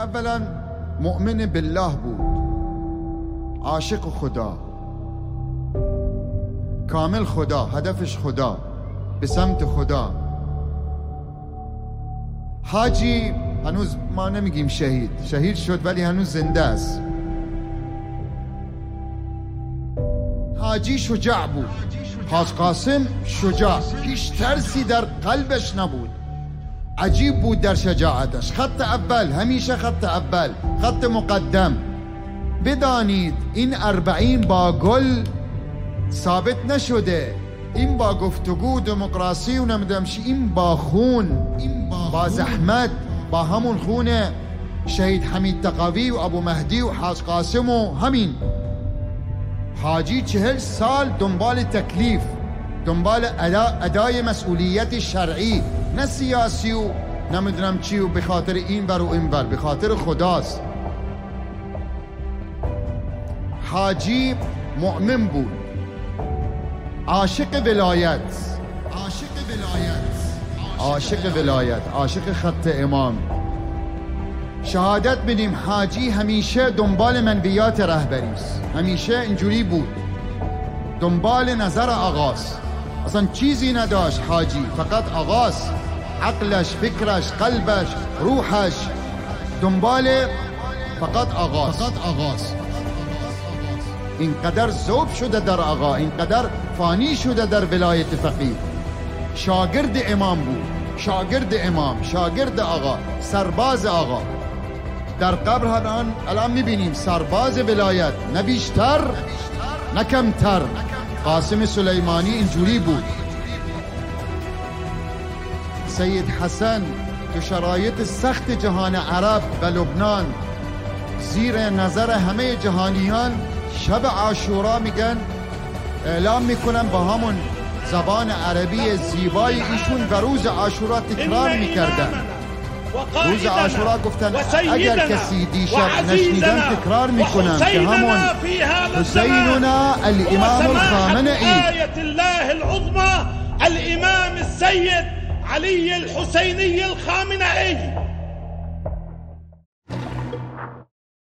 اولا مؤمن بالله بود، عاشق خدا، کامل خدا، هدفش خدا، به سمت خدا. حاجی هنوز ما نمیگیم شهید شد ولی هنوز زنده است. حاجی شجاع بود، حاج قاسم شجاع، هیچ ترسی در قلبش نبود، عجیب بود در شجاعتش. خط اول، همیشه خط اول، خط مقدم. بدانید این 40 با گل ثابت نشده، این با گفتگو دموکراسی و نمیدونم چی، این با خون، با زحمت، با همون خون شهید حمید تقوی و ابو مهدی و حاج قاسم و همین. حاجی 40 سال دنبال تکلیف، دنبال ادای مسئولیت شرعی، نه سیاسی و نمیدونم چی و به خاطر این ور و این ور، به خاطر خداست. حاجی مؤمن بود، عاشق ولایت، عاشق خط امام. شهادت بدیم حاجی همیشه دنبال منویات رهبری است، همیشه اینجوری بود، دنبال نظر آقاست. اصلا چیزی نداشت حاجی، فقط آقاست، عقلش، فکرش، قلبش، روحش دنبال فقط آقاست. اینقدر ذوب شده در آقا، اینقدر فانی شده در ولایت فقیه. شاگرد امام بود، شاگرد امام، شاگرد آقا، سرباز آقا. در قبر الان میبینیم سرباز ولایت، نه بیشتر نه کمتر. قاسم سلیمانی اینجوری بود. سید حسن تو شرایط سخت جهان عرب و لبنان، زیر نظر همه جهانیان، شب عاشورا میگن، اعلام میکنن با همون زبان عربی زیبای ایشون، و روز عاشورا تکرار میکردن. روز عاشورا گفتن اگر کسی دیشب نشنیدن تکرار میکنن که همون حسیننا الامام الخامنئی، آیت الله العظمى الامام السید علی الحسینی الخامنئی.